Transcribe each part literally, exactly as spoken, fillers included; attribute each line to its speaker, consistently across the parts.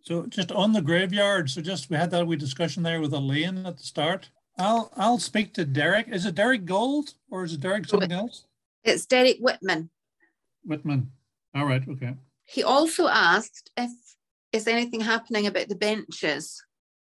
Speaker 1: So just on the graveyard, so just we had that wee discussion there with Elaine at the start. I'll I'll speak to Derek. Is it Derek Gold or is it Derek something else?
Speaker 2: It's Derek Whitman.
Speaker 1: Whitman. All right, okay.
Speaker 2: He also asked if is anything happening about the benches.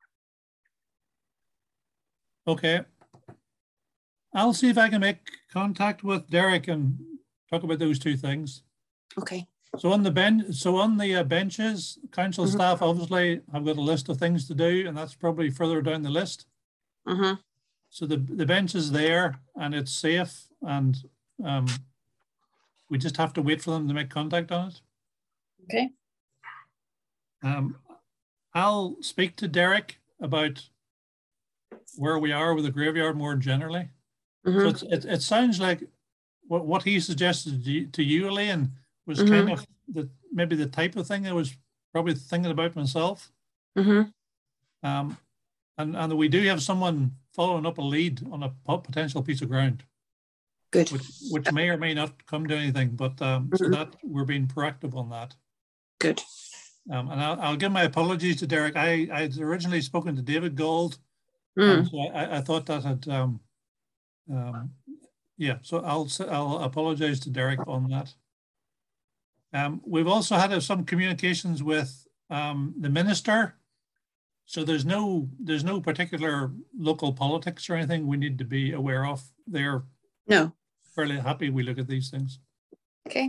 Speaker 1: Okay. I'll see if I can make contact with Derek and talk about those two things.
Speaker 2: Okay.
Speaker 1: So on the bench, so on the uh, benches, council mm-hmm. staff obviously have got a list of things to do, and that's probably further down the list.
Speaker 2: Mm-hmm.
Speaker 1: So the the bench is there, and it's safe, and um, we just have to wait for them to make contact on it.
Speaker 2: Okay.
Speaker 1: Um, I'll speak to Derek about where we are with the graveyard more generally. Mm-hmm. So it's, it it sounds like what what he suggested to you, to you Elaine, was mm-hmm. kind of the maybe the type of thing I was probably thinking about myself.
Speaker 2: Mm-hmm.
Speaker 1: Um, and, and we do have someone following up a lead on a potential piece of ground.
Speaker 2: Good.
Speaker 1: Which, which may or may not come to anything, but um, mm-hmm. so that we're being proactive on that.
Speaker 2: Good.
Speaker 1: Um, and I'll, I'll give my apologies to Derek. I I had originally spoken to David Gold,
Speaker 2: mm.
Speaker 1: and so I, I thought that had um, um, yeah. So I'll I'll apologize to Derek on that. Um, we've also had uh, some communications with um, the minister. So there's no there's no particular local politics or anything we need to be aware of. They're
Speaker 2: no
Speaker 1: fairly happy we look at these things.
Speaker 2: Okay.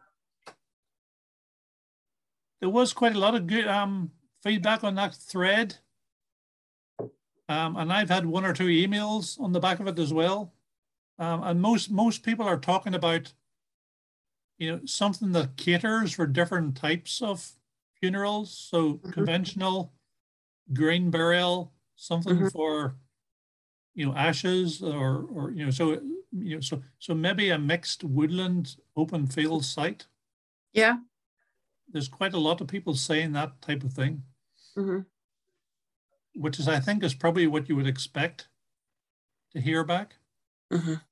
Speaker 1: There was quite a lot of good um, feedback on that thread. Um, and I've had one or two emails on the back of it as well. Um, and most most people are talking about, you know, something that caters for different types of funerals. So mm-hmm. conventional, green burial, something mm-hmm. for, you know, ashes or, or, you know, so, you know, so, so maybe a mixed woodland open field site.
Speaker 2: Yeah.
Speaker 1: There's quite a lot of people saying that type of thing,
Speaker 2: mm-hmm.
Speaker 1: which is, I think, is probably what you would expect to hear back.
Speaker 2: Mm-hmm.